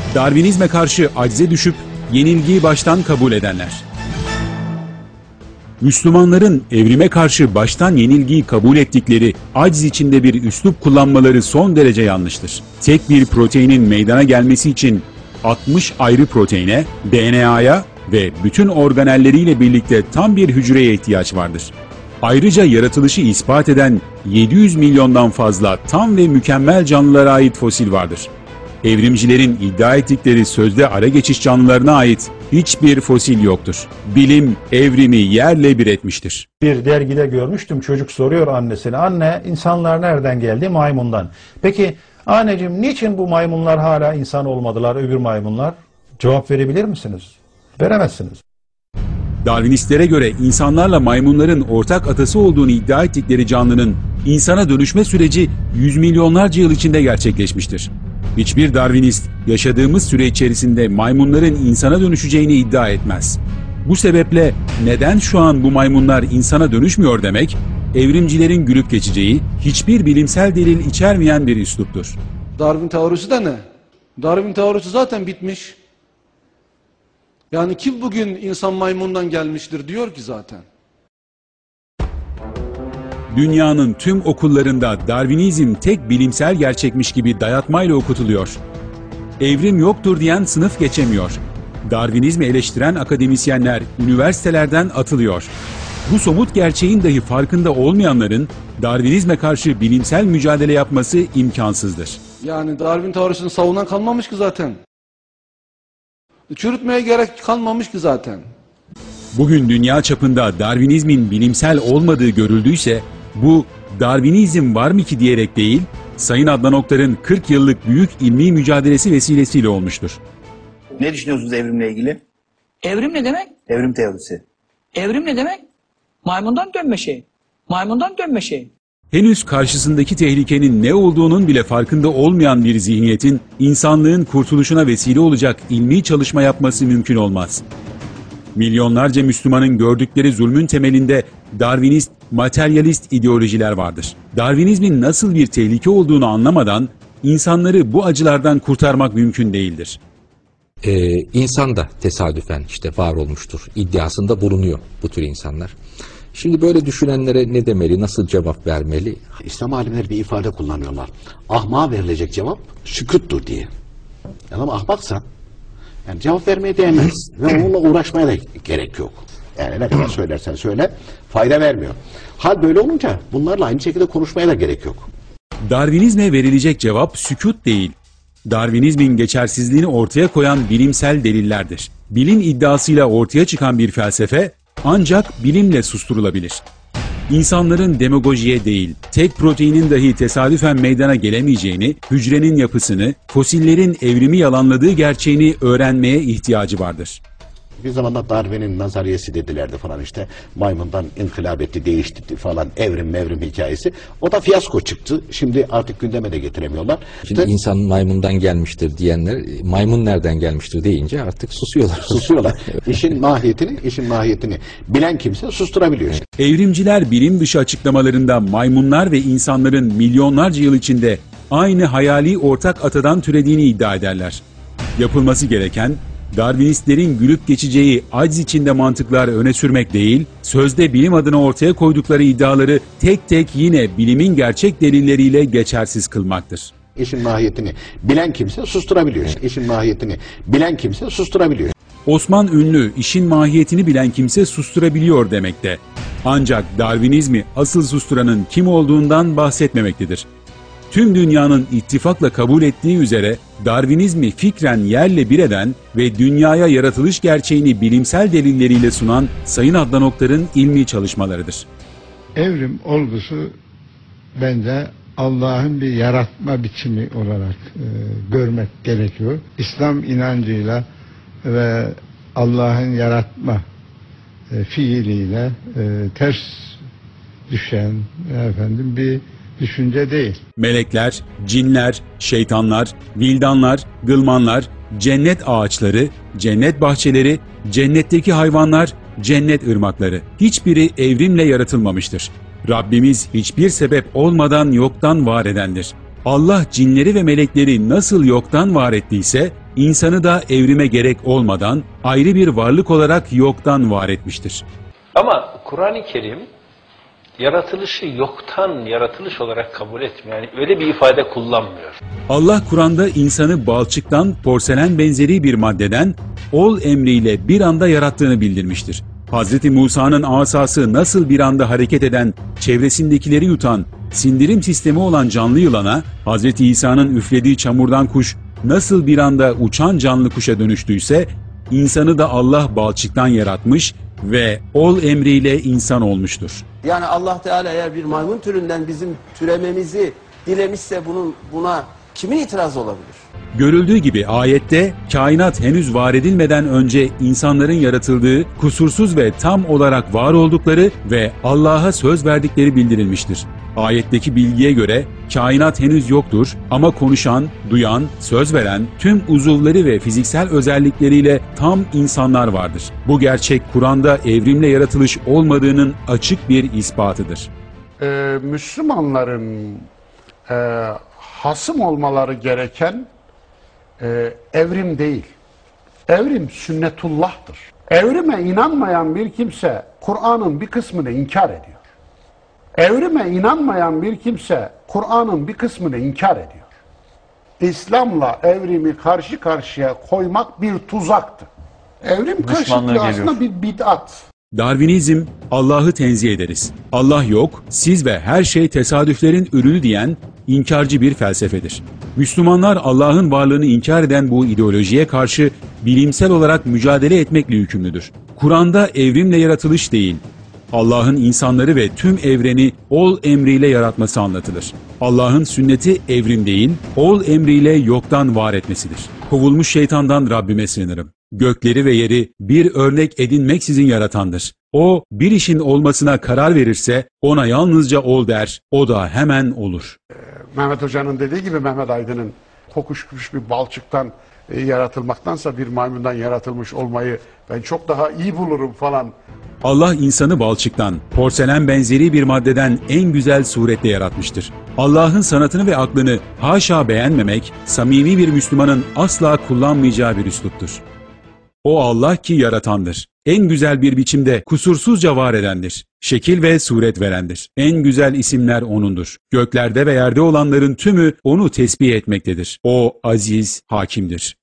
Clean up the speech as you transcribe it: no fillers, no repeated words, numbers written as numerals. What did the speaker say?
Darwinizme karşı acize düşüp yenilgiyi baştan kabul edenler. Müslümanların evrime karşı baştan yenilgiyi kabul ettikleri aciz içinde bir üslup kullanmaları son derece yanlıştır. Tek bir proteinin meydana gelmesi için 60 ayrı proteine, DNA'ya ve bütün organelleriyle birlikte tam bir hücreye ihtiyaç vardır. Ayrıca yaratılışı ispat eden 700 milyondan fazla tam ve mükemmel canlılara ait fosil vardır. Evrimcilerin iddia ettikleri sözde ara geçiş canlılarına ait hiçbir fosil yoktur. Bilim evrimi yerle bir etmiştir. Bir dergide görmüştüm, çocuk soruyor annesine, anne insanlar nereden geldi? Maymundan. Peki anneciğim niçin bu maymunlar hala insan olmadılar, öbür maymunlar? Cevap verebilir misiniz? Veremezsiniz. Darwinistlere göre insanlarla maymunların ortak atası olduğunu iddia ettikleri canlının insana dönüşme süreci yüz milyonlarca yıl içinde gerçekleşmiştir. Hiçbir Darwinist yaşadığımız süre içerisinde maymunların insana dönüşeceğini iddia etmez. Bu sebeple neden şu an bu maymunlar insana dönüşmüyor demek, evrimcilerin gülüp geçeceği hiçbir bilimsel delil içermeyen bir üsluptur. Darwin teorisi de ne? Darwin teorisi zaten bitmiş. Yani kim bugün insan maymundan gelmiştir diyor ki zaten. Dünyanın tüm okullarında Darwinizm tek bilimsel gerçekmiş gibi dayatmayla okutuluyor. Evrim yoktur diyen sınıf geçemiyor. Darwinizmi eleştiren akademisyenler üniversitelerden atılıyor. Bu somut gerçeğin dahi farkında olmayanların Darwinizme karşı bilimsel mücadele yapması imkansızdır. Yani Darwin teorisini savunan kalmamış ki zaten. Çürütmeye gerek kalmamış ki zaten. Bugün dünya çapında Darwinizmin bilimsel olmadığı görüldüyse, bu Darwinizm var mı ki diyerek değil, Sayın Adnan Oktar'ın 40 yıllık büyük ilmi mücadelesi vesilesiyle olmuştur. Ne düşünüyorsunuz evrimle ilgili? Evrim ne demek? Evrim teorisi. Evrim ne demek? Maymundan dönme şey. Maymundan dönme şey. Henüz karşısındaki tehlikenin ne olduğunun bile farkında olmayan bir zihniyetin insanlığın kurtuluşuna vesile olacak ilmi çalışma yapması mümkün olmaz. Milyonlarca Müslümanın gördükleri zulmün temelinde Darwinist, materyalist ideolojiler vardır. Darwinizmin nasıl bir tehlike olduğunu anlamadan insanları bu acılardan kurtarmak mümkün değildir. İnsan da tesadüfen işte var olmuştur iddiasında bulunuyor bu tür insanlar. Şimdi böyle düşünenlere ne demeli, nasıl cevap vermeli? İslam alimleri bir ifade kullanıyorlar. Ahmağa verilecek cevap sükuttur diye. Ama ahmaksa yani cevap vermeye değmez ve onunla uğraşmaya da gerek yok. Yani ne kadar söylersen söyle fayda vermiyor. Hal böyle olunca bunlarla aynı şekilde konuşmaya da gerek yok. Darwinizme verilecek cevap sükut değil. Darwinizmin geçersizliğini ortaya koyan bilimsel delillerdir. Bilim iddiasıyla ortaya çıkan bir felsefe ancak bilimle susturulabilir. İnsanların demagojiye değil, tek proteinin dahi tesadüfen meydana gelemeyeceğini, hücrenin yapısını, fosillerin evrimi yalanladığı gerçeğini öğrenmeye ihtiyacı vardır. Bir zamanlar Darwin'in nazariyesi dedilerdi falan işte. Maymundan inkılap etti, değişti falan evrim hikayesi. O da fiyasko çıktı. Şimdi artık gündeme de getiremiyorlar. Şimdi insan maymundan gelmiştir diyenler maymun nereden gelmiştir deyince artık susuyorlar. Susuyorlar. İşin mahiyetini bilen kimse susturabiliyor. Evrimciler bilim dışı açıklamalarında maymunlar ve insanların milyonlarca yıl içinde aynı hayali ortak atadan türediğini iddia ederler. Yapılması gereken Darwinistlerin gülüp geçeceği aciz içinde mantıklar öne sürmek değil, sözde bilim adına ortaya koydukları iddiaları tek tek yine bilimin gerçek delilleriyle geçersiz kılmaktır. İşin mahiyetini bilen kimse susturabiliyor. İşin mahiyetini bilen kimse susturabiliyor. Osman Ünlü, işin mahiyetini bilen kimse susturabiliyor demekte. Ancak Darwinizmi asıl susturanın kim olduğundan bahsetmemektedir. Tüm dünyanın ittifakla kabul ettiği üzere Darwinizmi fikren yerle bir eden ve dünyaya yaratılış gerçeğini bilimsel delilleriyle sunan Sayın Adnan Oktar'ın ilmi çalışmalarıdır. Evrim olgusu bence Allah'ın bir yaratma biçimi olarak görmek gerekiyor. İslam inancıyla ve Allah'ın yaratma fiiliyle ters düşen bir düşünce değil. Melekler, cinler, şeytanlar, vildanlar, gılmanlar, cennet ağaçları, cennet bahçeleri, cennetteki hayvanlar, cennet ırmakları. Hiçbiri evrimle yaratılmamıştır. Rabbimiz hiçbir sebep olmadan yoktan var edendir. Allah cinleri ve melekleri nasıl yoktan var ettiyse, insanı da evrime gerek olmadan ayrı bir varlık olarak yoktan var etmiştir. Ama Kur'an-ı Kerim yaratılışı yoktan yaratılış olarak kabul etmiyor. Yani öyle bir ifade kullanmıyor. Allah Kur'an'da insanı balçıktan, porselen benzeri bir maddeden ol emriyle bir anda yarattığını bildirmiştir. Hz. Musa'nın asası nasıl bir anda hareket eden, çevresindekileri yutan, sindirim sistemi olan canlı yılana, Hz. İsa'nın üflediği çamurdan kuş nasıl bir anda uçan canlı kuşa dönüştüyse, insanı da Allah balçıktan yaratmış ve ol emriyle insan olmuştur. Yani Allah Teala eğer bir maymun türünden bizim türememizi dilemişse buna kimin itirazı olabilir? Görüldüğü gibi ayette kainat henüz var edilmeden önce insanların yaratıldığı, kusursuz ve tam olarak var oldukları ve Allah'a söz verdikleri bildirilmiştir. Ayetteki bilgiye göre kainat henüz yoktur ama konuşan, duyan, söz veren, tüm uzuvları ve fiziksel özellikleriyle tam insanlar vardır. Bu gerçek Kur'an'da evrimle yaratılış olmadığının açık bir ispatıdır. Müslümanların hasım olmaları gereken evrim değil. Evrim sünnetullah'tır. Evrime inanmayan bir kimse Kur'an'ın bir kısmını inkar ediyor. Evrime inanmayan bir kimse Kur'an'ın bir kısmını inkar ediyor. İslam'la evrimi karşı karşıya koymak bir tuzaktı. Evrim karşıtlığı aslında bir bid'at. Darwinizm, Allah'ı tenzih ederiz. Allah yok, siz ve her şey tesadüflerin ürünü diyen inkarcı bir felsefedir. Müslümanlar Allah'ın varlığını inkar eden bu ideolojiye karşı bilimsel olarak mücadele etmekle yükümlüdür. Kur'an'da evrimle yaratılış değil, Allah'ın insanları ve tüm evreni ol emriyle yaratması anlatılır. Allah'ın sünneti evrim değil, ol emriyle yoktan var etmesidir. Kovulmuş şeytandan Rabbime sığınırım. Gökleri ve yeri bir örnek edinmeksizin yaratandır. O bir işin olmasına karar verirse ona yalnızca ol der, o da hemen olur. Mehmet Hoca'nın dediği gibi Mehmet Aydın'ın kokuşmuş bir balçıktan yaratılmaktansa bir maymundan yaratılmış olmayı ben çok daha iyi bulurum falan. Allah insanı balçıktan, porselen benzeri bir maddeden en güzel surette yaratmıştır. Allah'ın sanatını ve aklını haşa beğenmemek, samimi bir Müslümanın asla kullanmayacağı bir üsluptur. O Allah ki yaratandır. En güzel bir biçimde kusursuzca var edendir. Şekil ve suret verendir. En güzel isimler O'nundur. Göklerde ve yerde olanların tümü O'nu tesbih etmektedir. O aziz, hakimdir.